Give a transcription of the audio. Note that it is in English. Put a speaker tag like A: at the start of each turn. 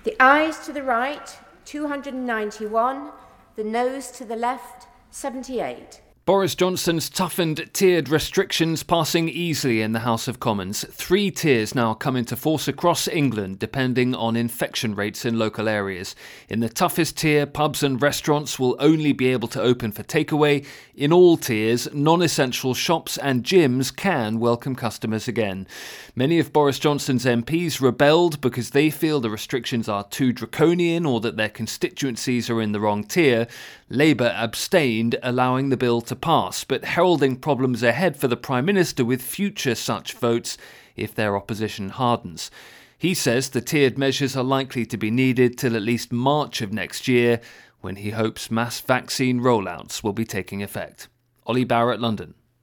A: The ayes to the right, 291. The noes to the left, 78.
B: Boris Johnson's toughened tiered restrictions passing easily in the House of Commons. 3 tiers now come into force across England, depending on infection rates in local areas. In the toughest tier, pubs and restaurants will only be able to open for takeaway. In all tiers, non-essential shops and gyms can welcome customers again. Many of Boris Johnson's MPs rebelled because they feel the restrictions are too draconian or that their constituencies are in the wrong tier. Labour abstained, allowing the bill to pass, but heralding problems ahead for the Prime Minister with future such votes if their opposition hardens. He says the tiered measures are likely to be needed till at least March of next year, when he hopes mass vaccine rollouts will be taking effect. Ollie Barrett, London.